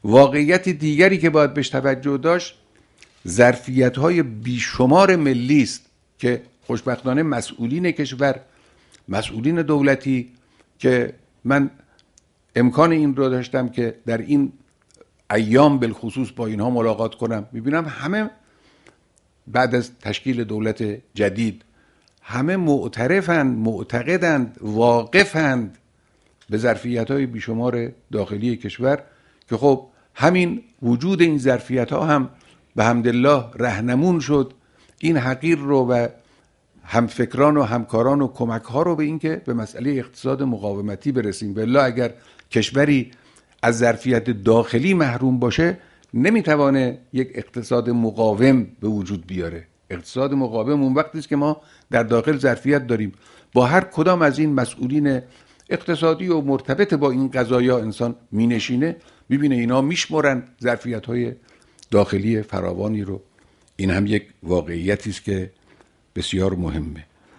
واقعیت دیگری که باید بهش توجه داشت ظرفیت‌های بیشمار ملی است که خوشبختانه مسئولین کشور، مسئولین دولتی، که من امکان این رو داشتم که در این ایام بالخصوص با اینها ملاقات کنم، میبینم همه بعد از تشکیل دولت جدید همه معترفند، معتقدند، واقفند به ظرفیت‌های بیشمار داخلی کشور که خب همین وجود این ظرفیت‌ها هم به حمدالله رهنمون شد این حقیر رو و همفکران و همکاران و کمک‌ها رو به این که به مسئله اقتصاد مقاومتی برسیم. بالله اگر کشوری از ظرفیت داخلی محروم باشه نمیتوانه یک اقتصاد مقاوم به وجود بیاره. اقتصاد مقاوم اون وقتی است که ما در داخل ظرفیت داریم. با هر کدام از این مسئولین اقتصادی و مرتبط با این قضایا انسان مینشینه، میبینه اینا میشمرن ظرفیت‌های داخلی فراوانی رو. این هم یک واقعیتی است که بسیار مهمه.